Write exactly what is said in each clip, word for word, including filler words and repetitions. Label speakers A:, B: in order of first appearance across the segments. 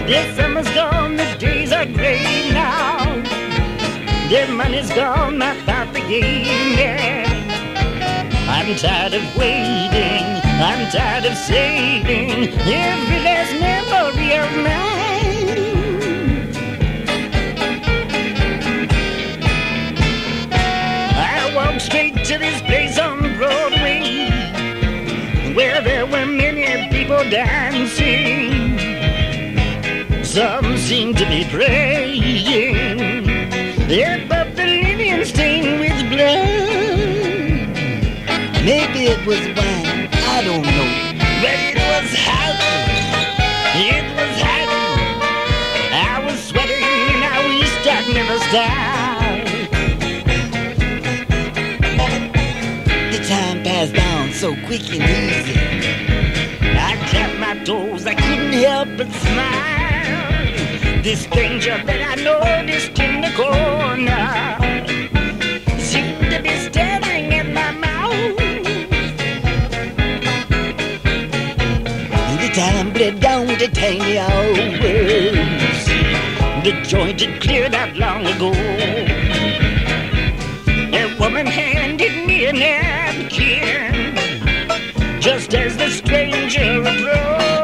A: The summer's gone, the days are gray now. The money's gone, I thought the game, yeah. I'm tired of waiting, I'm tired of saving every last memory of mine. I walked straight to this place on Broadway, where there were many people dancing. Some seemed to be praying above the living stained with blood. Maybe it was wine, I don't know, but it was hot, it was hot. I was sweating and I wished I'd never stop. The time passed on so quick and easy. I clapped my toes, I couldn't help but smile. This stranger that I noticed in the corner seemed to be staring at my mouth. The time bled down to tiny hours. The joint had cleared out long ago. A woman handed me a napkin just as the stranger approached.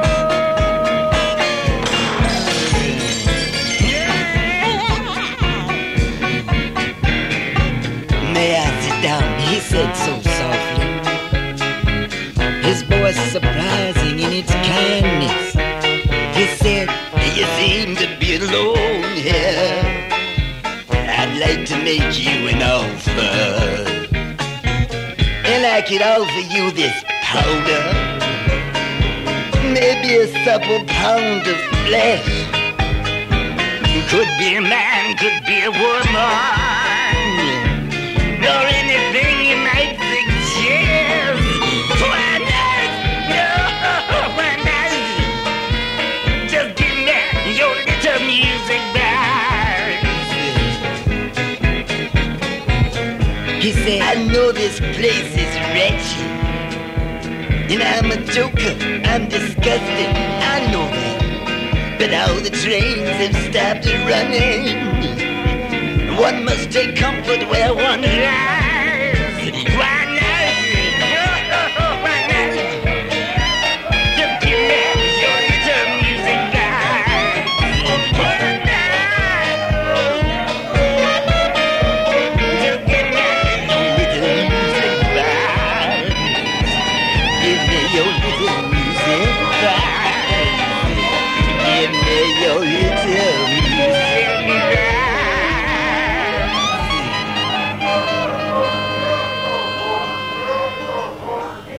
A: May I sit down? He said so softly. His voice surprising in its kindness. He said, you seem to be alone here. I'd like to make you an offer. And I could offer you this powder, maybe a supple pound of flesh. Could be a man, could be a woman, or anything you might suggest. Why not? No, why not? Just give me your little music box. He said, I know this place is wretched, and I'm a joker, I'm disgusted, I know that. But all the trains have stopped running. One must take comfort where one lies. Why not? Why not? Just give me your little music box. Why not? Just give me your little music box. Give me your little music box. Give me your little